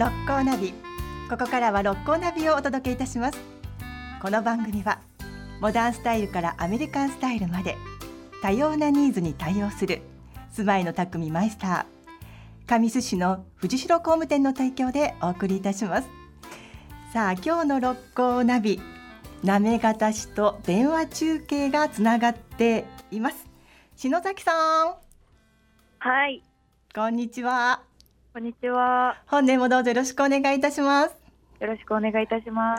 六甲ナビ。ここからは六甲ナビをお届けいたします。この番組はモダンスタイルからアメリカンスタイルまで多様なニーズに対応する住まいの匠マイスター神栖市の藤代工務店の提供でお送りいたします。さあ、今日の六甲ナビ、行方市と電話中継がつながっています。篠崎さん。 はい、 こんにちは。 こんにちは。 本年もどうぞよろしくお願いいたします。 よろしくお願いいたします。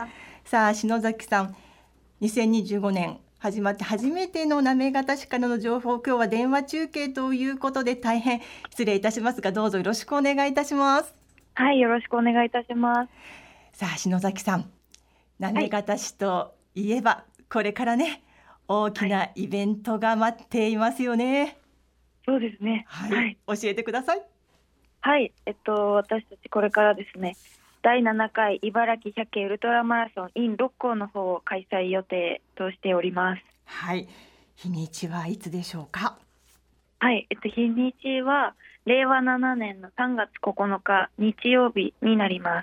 さあ、篠崎さん、2025年始まって初めての行方市からの情報、今日は電話中継ということで大変失礼いたしますが、どうぞよろしくお願いいたします。 はい、よろしくお願いいたします。 さあ、篠崎さん、行方市といえば、これからね、大きなイベントが待っていますよね。 そうですね。 はい、教えてください。 はい、私たちこれからですね、第7回茨城100系ウルトラマラソン in 六甲の方を開催予定としております。 はい、日にちはいつでしょうか。 はい、日にちは令和7年の3月9日日曜日になります。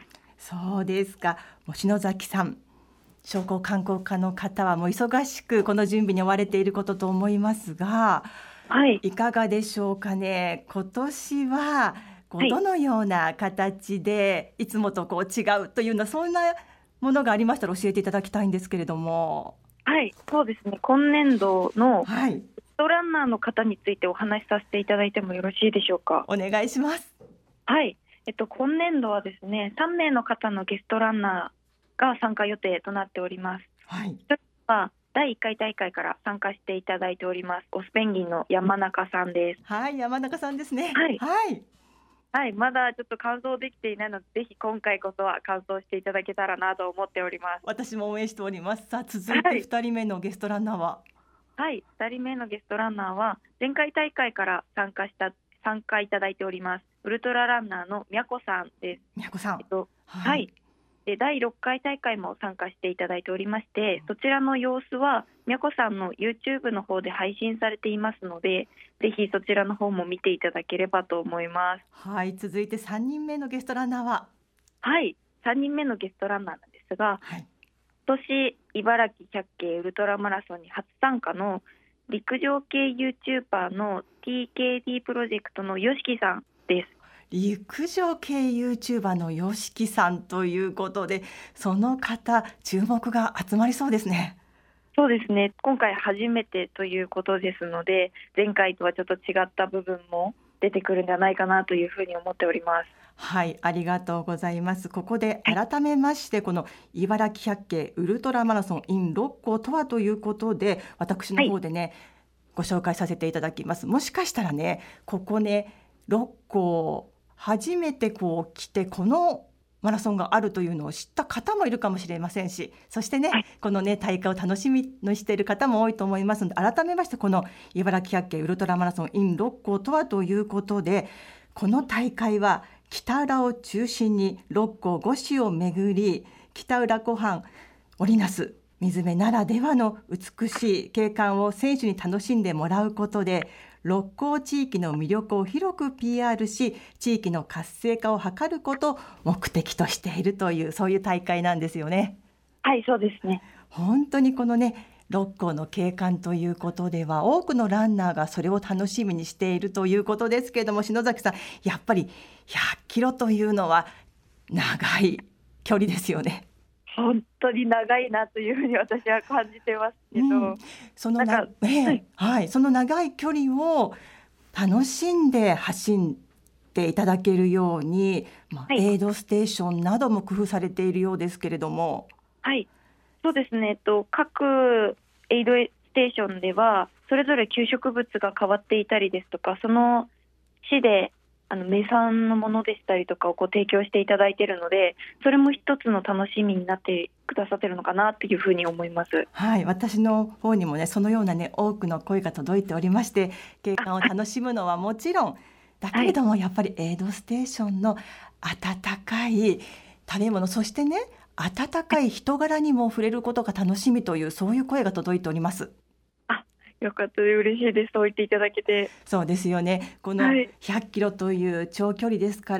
そうですか。もう篠崎さん、商工観光課の方はもう忙しくこの準備に追われていることと思いますが、 はい、 いかがでしょうかね。今年はどのような形でいつもと違うというような、そんなものがありましたら教えていただきたいんですけれども。 はい、そうですね。今年度のはい、 ゲストランナーの方についてお話しさせていただいてもよろしいでしょうか。 お願いします。 はい、今年度はですね、3名の方のゲストランナーが参加予定となっております。 はい、 それは第1回大会から参加していただいておりますオスペンギンの山中さんです。 はい、山中さんですね。 はい、 はいはい、まだちょっと完走できていないので、ぜひ今回こそは完走していただけたらなと思っております。 私も応援しております。さあ、続いて2人目のゲストランナーは。 はい、2人目のゲストランナーは前回大会から参加いただいておりますウルトラランナーのみやこさんです。 みやこさん。 はい、で第6回大会も参加していただいておりまして、そちらの様子はみやこさんの YouTube の方で配信されていますので、ぜひそちらの方も見ていただければと思います。 はい、続いて3人目のゲストランナーは。 はい、3人目のゲストランナーなんですが、 はい、 今年茨城100系ウルトラマラソンに初参加の陸上系 YouTuber の TKD プロジェクトのよしきさんです。 陸上系 YouTuber のよしきさんということで、その方注目が集まりそうですね。 そうですね、今回初めてということですので、前回とはちょっと違った部分も出てくるんじゃないかなというふうに思っております。 はい、ありがとうございます。ここで改めまして、この茨城100系ウルトラマラソン in 六甲とはということで、私の方でね、ご紹介させていただきます。もしかしたらね、ここね、六甲初めて来てこのマラソンがあるというのを知った方もいるかもしれませんし、そしてね、このね大会を楽しみにしている方も多いと思いますので、改めましてこの茨城100系ウルトラマラソン in 六甲とはということで、この大会は北浦を中心に六甲5市を巡り、北浦湖畔織りなす水辺ならではの美しい景観を選手に楽しんでもらうことで、六甲地域の魅力を広く PR し、地域の活性化を図ることを目的としているという、そういう大会なんですよね。 はい、そうですね。 本当にこのね、六甲の景観ということでは、多くのランナーがそれを楽しみにしているということですけれども、篠崎さん、やっぱり100キロというのは長い距離ですよね。 本当に長いなというふうに私は感じてますけど、 その長い距離を楽しんで走っていただけるように、エイドステーションなども工夫されているようですけれども。 はい、そうですね。各エイドステーションではそれぞれ給食物が変わっていたりですとか、その市で名産のものでしたりとかを提供していただいているので、それも一つの楽しみになってくださっているのかなというふうに思います。 はい、私の方にもね、そのようなね、多くの声が届いておりまして、景観を楽しむのはもちろんだけれども、やっぱりエイドステーションの温かい食べ物、そしてね、温かい人柄にも触れることが楽しみという、そういう声が届いております。 よかったで嬉しいです。そう言っていただけて。 そうですよね。この100キロという長距離ですから、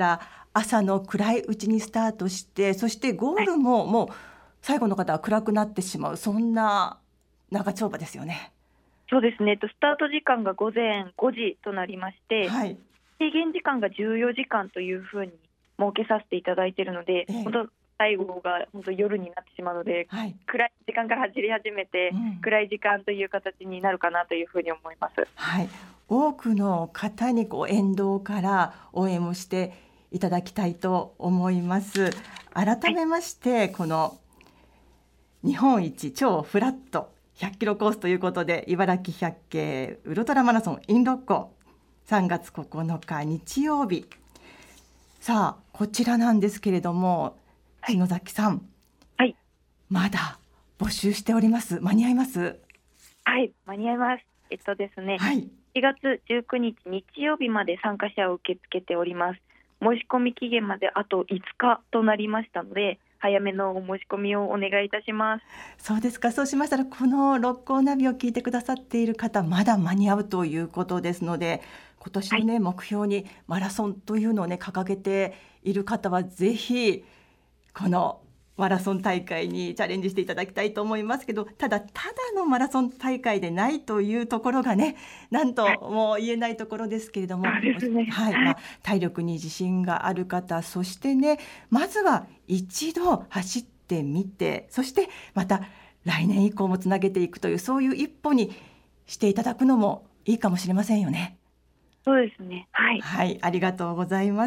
朝の暗いうちにスタートして、そしてゴールももう最後の方は暗くなってしまう、そんな長丁場ですよね。 そうですね、スタート時間が午前5時となりまして、 はい、 制限時間が14時間というふうに設けさせていただいているので、本当最後が本当夜になってしまうので、 はい、 暗い時間から走り始めて、暗い時間という形になるかなというふうに思います。 はい、多くの方に沿道から応援をしていただきたいと思います。改めまして、この日本一超フラット100キロコースということで、茨城百景ウルトラマラソン in 六甲、3月9日日曜日。さあこちらなんですけれども、篠崎さん、 はい、 まだ募集しております。間に合います？ はい、間に合います。ですね、 はい、 4月19日日曜日まで参加者を受け付けております。申し込み期限まであと5日となりましたので、早めのお申し込みをお願いいたします。 そうですか。そうしましたら、この六甲ナビを聞いてくださっている方、まだ間に合うということですので、今年の、目標にマラソンというのを、掲げている方はぜひこのマラソン大会にチャレンジしていただきたいと思いますけど、ただのマラソン大会でないというところがね、なんとも言えないところですけれども、体力に自信がある方、そしてね、まずは一度走ってみて、そしてまた来年以降もつなげていくという、そういう一歩にしていただくのもいいかもしれませんよね。 そうですね、はい、 はい、ありがとうございます。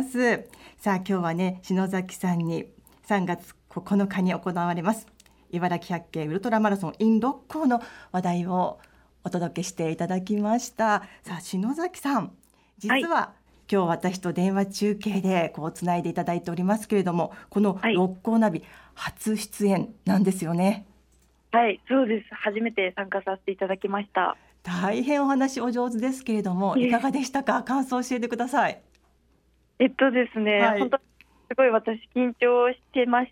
さあ今日はね、篠崎さんに3月9日に行われます茨城百景ウルトラマラソン in 六甲の話題をお届けしていただきました。さあ篠崎さん、実は、今日私と電話中継でつないでいただいておりますけれども、この六甲ナビ、初出演なんですよね。 はい、そうです。初めて参加させていただきました。 大変お話お上手ですけれども、いかがでしたか？感想を教えてください。 ですね、本当すごい私緊張してまして、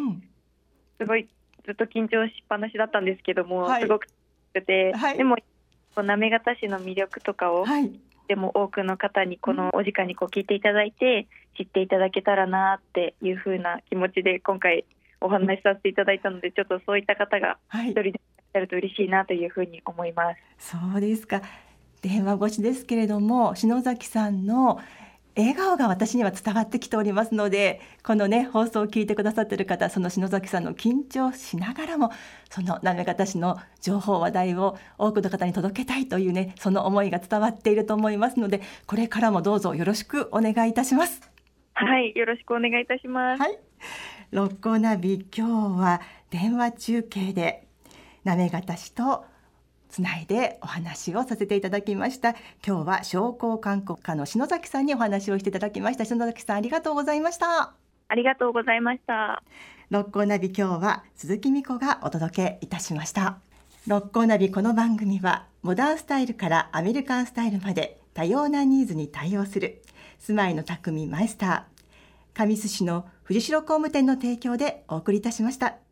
すごいずっと緊張しっぱなしだったんですけども、すごく楽しくて、でも行方市の魅力とかを、でも多くの方にこのお時間に聞いていただいて、知っていただけたらなっていう風な気持ちで今回お話しさせていただいたので、ちょっとそういった方が一人でいらっしゃると嬉しいなという風に思います。 そうですか。電話越しですけれども、篠崎さんの笑顔が私には伝わってきておりますので、このね放送を聞いてくださっている方、その篠崎さんの緊張しながらも、その行方市の情報話題を多くの方に届けたいというね、その思いが伝わっていると思いますので、これからもどうぞよろしくお願いいたします。 はい、よろしくお願いいたします。 はい、六甲ナビ、今日は電話中継で行方市とつないでお話をさせていただきました。今日は商工観光課の篠崎さんにお話をしていただきました。篠崎さん、ありがとうございました。 ありがとうございました。 六甲ナビ、今日は鈴木美子がお届けいたしました。六甲ナビ、この番組はモダンスタイルからアメリカンスタイルまで多様なニーズに対応する住まいの匠マイスター、神栖市の藤代工務店の提供でお送りいたしました。